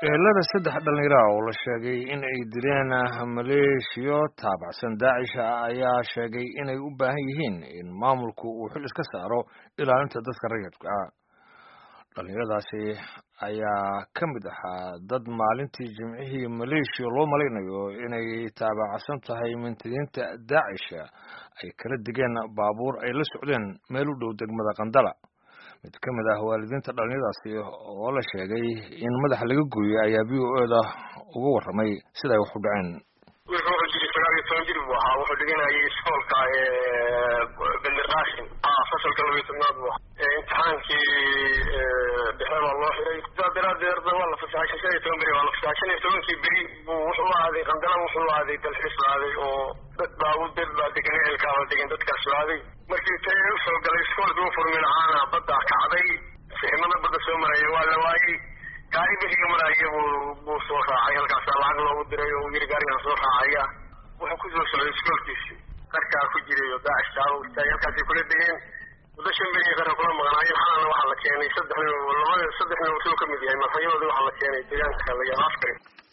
ehelada saddex dhalinyaro oo la sheegay in ay dileen maleeshiyo taabacsan daacish ayaa sheegay inay u baahan yihiin in maamulku uu xil iska saaro ilaalinta dadka rayidka ah. dhalinyaradaasi ayaa ka mid ahaa dad maalintii jimcihii maleeshiya loo malaynayo inay taabacsan tahay mintidiinta daacish ay kala digeen baabuur ay la socdeen meel u dhow degmada Qandala. mid ka mid ah waalidiinta dhalinyaradaasi oo la sheegay in madaxa laga gooyay ayaa VOA-da uga warramay sida ay wax u dhaceen. wuxuu jiri wuxuu dhiganayay iskoolka Bandarqashin fasalka 12 imtixaankii dhexe waa loo xiray daradeer waa la fasaxay 15 beri waa la fasaxay 15 beri wuxuu aaday Qandala wuxuu aaday dalxiis aaday oo dad baa degan eelka degan dadkaas aaday markii tay u soo galay iskoolka uu furmay caana badda kacday fiimada badda soo maray waa la waayay gaari beriga maraya buu soo raacay halkaas lacag loogu diray oo yiri gaariga soo raacaya wuxuu ku soo socday iskoolkiisa qarka ku jiray oo daacish halkaas ay kula degeen wadashan beri qaran kula maqnaayeen xalana waxa la keenay saddex nin oo ka mid yahay madaxweynaha waxa la keenay deegaanka la yaqaan